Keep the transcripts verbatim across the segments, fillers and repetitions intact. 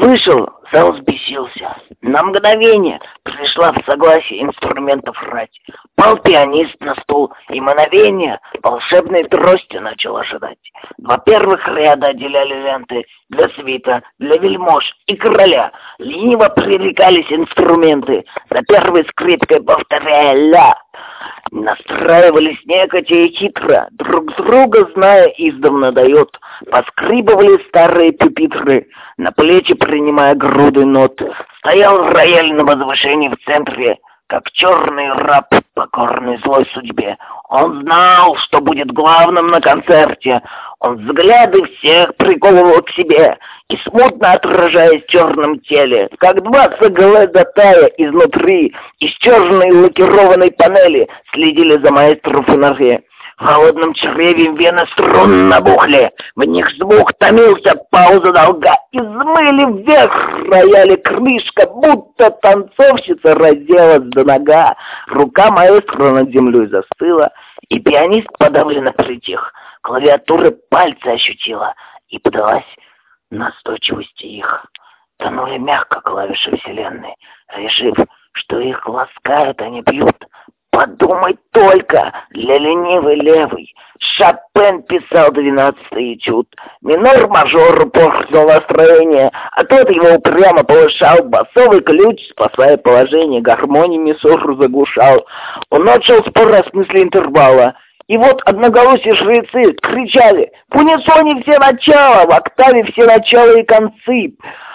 Вышел, зал взбесился. На мгновение пришла в согласие инструментов рать. Пал пианист на стул, и мгновение волшебной трости начал ожидать. Два первых ряда отделяли ленты для свита, для вельмож и короля. Лениво пререкались инструменты, за первой скрипкой повторяя «ля». Настраивались нехотя и хитро, друг друга зная издавна дает. Поскрипывали старые пюпитры, на плечи принимая груды нот. Стоял рояль на возвышении в центре, как черный раб, покорный злой судьбе. Он знал, что будет главным на концерте. Он взгляды всех приковывал к себе и, смутно отражаясь в черном теле, как два соглядатая изнутри, из черной лакированной панели, следили за маэстро фонаре. В холодном чреве вены струн набухли, в них звук томился, пауза долга, и взмыли вверх рояли крышка, будто танцовщица разделась до нога. Рука маэстро над землей застыла, и пианист подавленно притих. Клавиатура пальцы ощутила и подалась настойчивости их. Тонули мягко клавиши вселенной, решив, что их ласкают, а не бьют. Подумай только, для ленивой левой Шопен писал двенадцатый этюд. Минор-мажор портил настроение, а тот его упрямо повышал. Басовый ключ, спасая положение, гармоний мисор заглушал. Он начал спор о смысле интервала. И вот одноголосые жрецы кричали: в унисоне все начала, в октаве все начала и концы.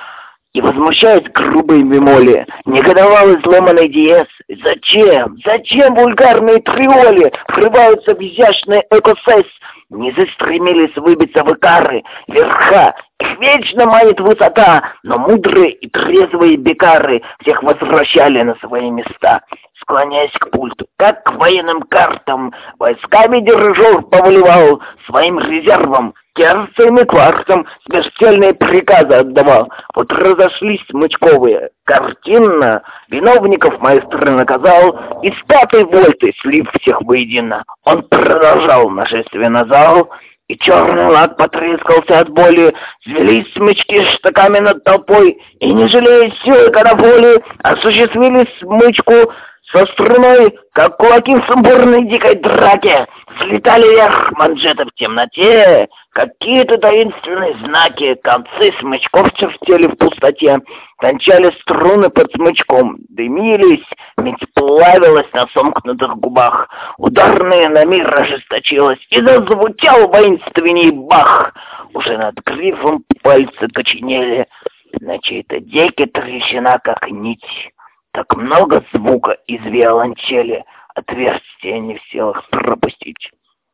И, возмущаясь грубой бемоли, негодовал изломанный диез. Зачем? Зачем вульгарные триоли врываются в изящный экосес? Не застремились выбиться в икары, верха. Их вечно манит высота, но мудрые и трезвые бекары всех возвращали на свои места. Склоняясь к пульту, как к военным картам, войсками дирижер повелевал, своим резервом, терцем и кварцем смертельные приказы отдавал. Вот разошлись смычковые. Картинно виновников маэстро наказал, и с пятой вольты, слив всех воедино, он продолжал нашествие на зал, и черный лак потрескался от боли, взвелись смычки штыками над толпой, и, не жалея силы конополи, осуществили смычку со струной, как кулаки в сумбурной дикой драке. Взлетали вверх манжеты в темноте, какие-то таинственные знаки, концы смычков чертили в пустоте, кончали струны под смычком, дымились, медь плавилась на сомкнутых губах, ударная на мир ожесточилась, и зазвучал воинственней бах. Уже над грифом пальцы коченели, на чьей-то деке трещина, как нить. Так много звука из виолончели, отверстия не в силах пропустить.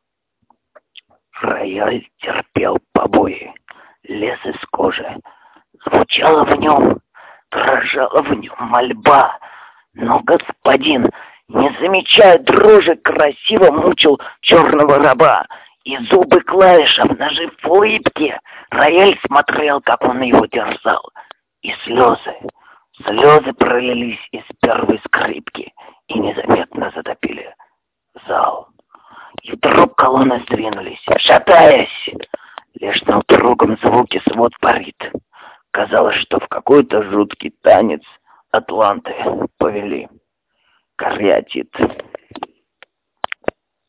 Рояль терпел побои, лез из кожи, звучала в нем, дрожала в нем мольба. Но господин, не замечая дрожи, красиво мучил черного раба, и зубы клавиш обнажив в улыбке, рояль смотрел, как он его терзал, и слезы. Слезы пролились из первой скрипки и незаметно затопили зал. И вдруг колонны сдвинулись, шатаясь. Лишь на упругом звуке свод парит. Казалось, что в какой-то жуткий танец атланты повели. Кариатид.